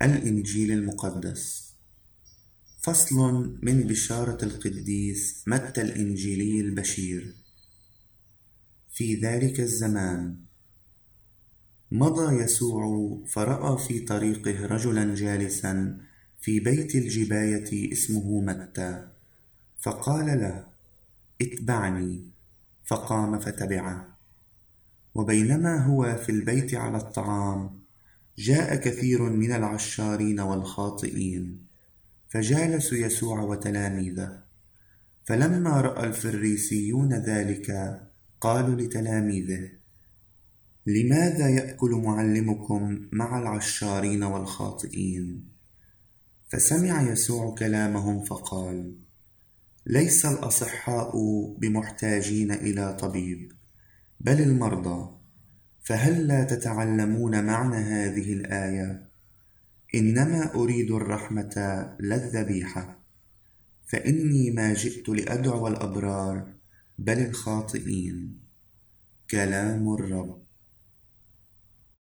الإنجيل المقدس. فصل من بشارة القديس متى الإنجيلي البشير. في ذلك الزمان مضى يسوع فرأى في طريقه رجلا جالسا في بيت الجباية اسمه متى، فقال له: اتبعني. فقام فتبعه. وبينما هو في البيت على الطعام، جاء كثير من العشارين والخاطئين فجالسوا يسوع وتلاميذه. فلما رأى الفريسيون ذلك قالوا لتلاميذه: لماذا يأكل معلمكم مع العشارين والخاطئين؟ فسمع يسوع كلامهم فقال: ليس الأصحاء بمحتاجين إلى طبيب، بل المرضى. فهل لا تتعلمون معنى هذه الآية؟ إنما أريد الرحمة لا الذبيحة. فإني ما جئت لأدعو الأبرار بل الخاطئين. كلام الرب.